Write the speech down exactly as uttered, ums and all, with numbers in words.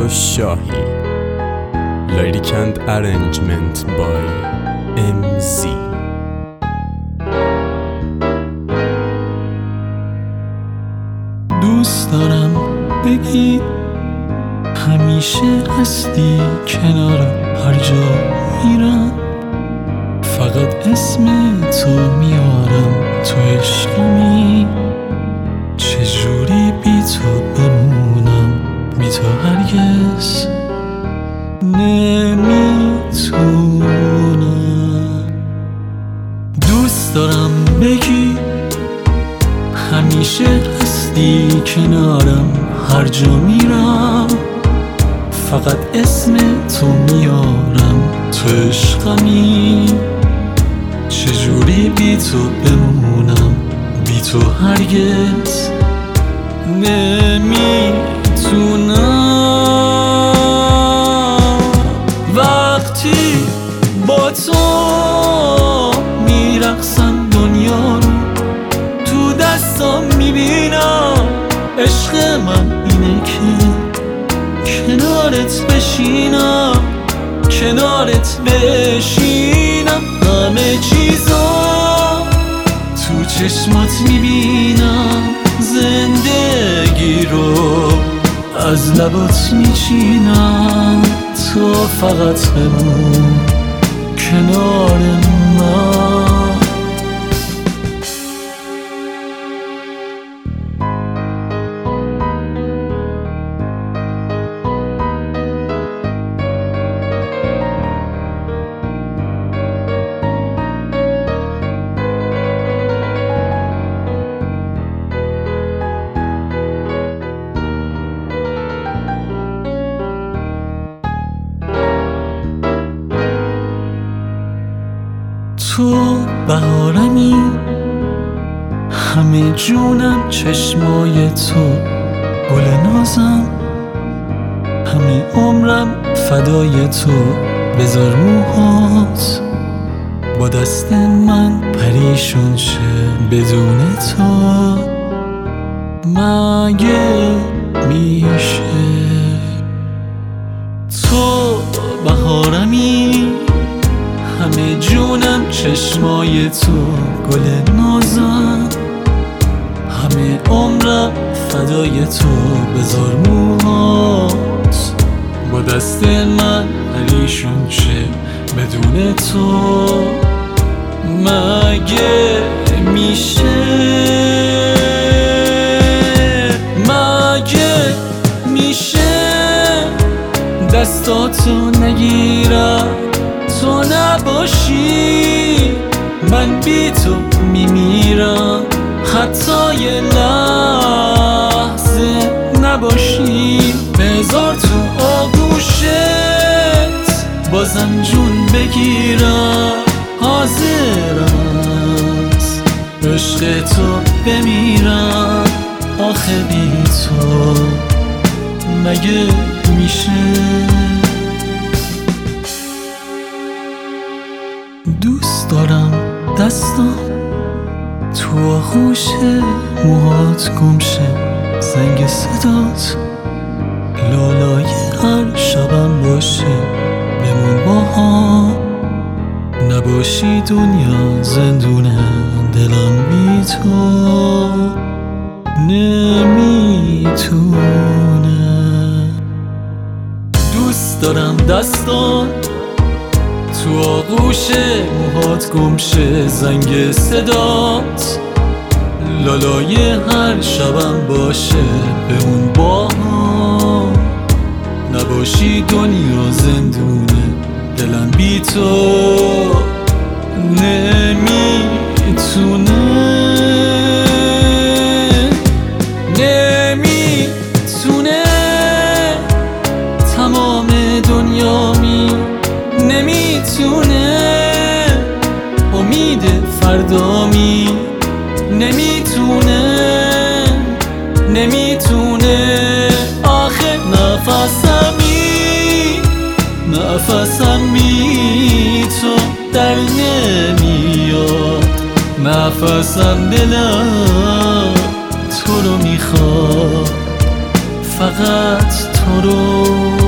شاهی. Lyric and arrangement by ام زی. دوست دارم بگی همیشه هستی کنارم، هر جا میرم فقط اسم تو میارم. تو عشقمی، چجوری بی تو بمونم، بی تو هرگز نمیتونم. دوست دارم بگی همیشه هستی کنارم، هر جا میرم فقط اسم تو میارم. تو عشقمی، چجوری بی تو بمونم، بی تو هرگز نمیتونم. وقتی با تو میرقصم دنیا رو تو دستام میبینم. عشق من اینه که کنارت بشینم، کنارت بشینم. همه چیزا تو چشمات میبینم، زندگی رو از لبات میچینم. تو فقط بمون کنار من. تو بهارمی، همه جونم چشمای تو، گل نازم همه عمرم فدای تو. بذار موهات با دست من پریشون شه، بدون تو مگه میشه. تو بهارمی، همه جونم چشمای تو، گل نازم همه عمرم فدای تو. بذار موهات با دست من پریشون شه، بدون تو مگه میشه، مگه میشه دستاتو نگیرم. تو نباشی من بی تو میمیرم، حتی یه لحظه نباشی. بذار تو آغوشت بازم جون بگیرم، حاضرم از عشق تو بمیرم. آخه بی تو مگه میشه. دوست دارم دستام تو آغوش موهات گم شه، زنگ صدات لالای هر شبم باشه. بمون با هم، نباشی دنیا زندونه، دلم بی تو نمیتونه. دوست دارم دستات تو آغوش موهات گم شه، زنگ صدات لالای هر شبم باشه. بمون با هم، نباشی دنیا زندونه، دلم بی تو نمیتونه، نمیتونه. تمام دنیامی نمیتونه، امید فردامی نمیتونه، نمیتونه. آخه نفسمی، نفسم بی تو در نمیاد، نفسم دلم تو رو میخواد. فقط تو رو.